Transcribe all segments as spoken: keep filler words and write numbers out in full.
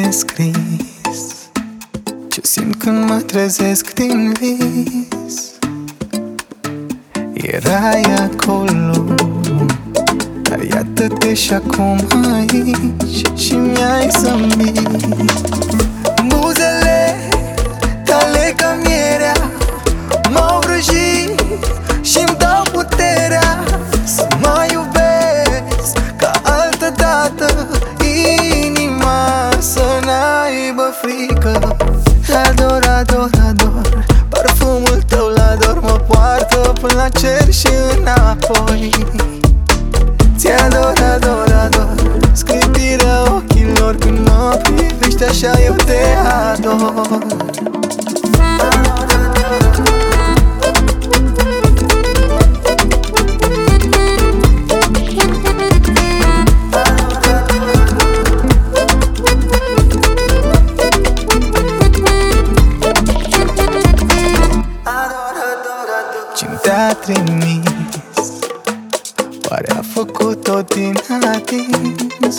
nescris ce simt când mă trezesc din vis. Erai acolo, dar iată-te și acum aici și mi-ai zâmbit. Buzele tale ca mierea m-au vrăjit și-mi dau puterea să mă iubesc ca altădată. Inima să n-aibă frică. Ador, ador, ador, parfumul tău l-ador, mă poartă până la cer și înapoi. Ți-ador, ador, ador, sclipirea ochilor când mă privești așa eu te ador. Cine te-a trimis? Oare a făcut-o din atins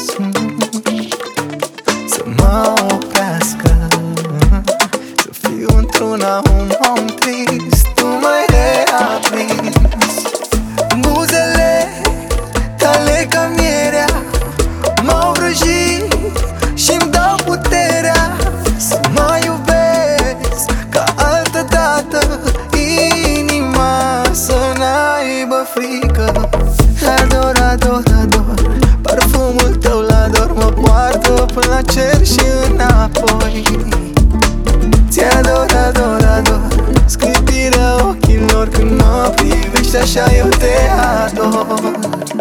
să mă oprească, să fiu într-una un om trist? Tu m-ai reaprins. Buzele tale ca mierea m-au vrăjit și-mi dau puterea să mă iubesc ca altădată. Inima să n-aibă frică. Ador, ador, ador, parfumul tău l-ador, mă poartă până la cer și înapoi. Ți-ador, ador, ador, sclipirea ochilor când mă privești așa eu te ador.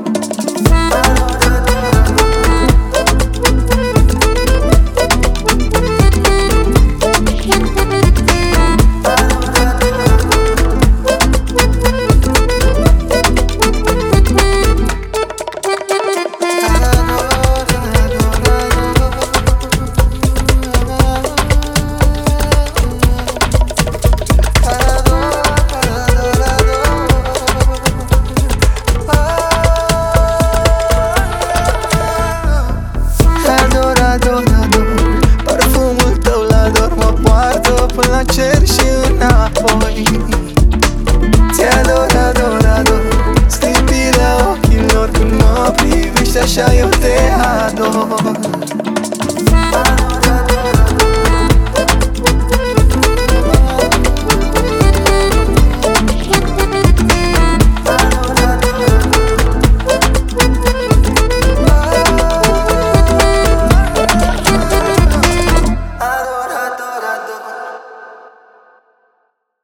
Ador, ador, parfumul tău l-ador, mă poartă până la cer și înapoi. Ți-ador, ador, ador, sclipirea ochilor când mă privești așa eu te ador.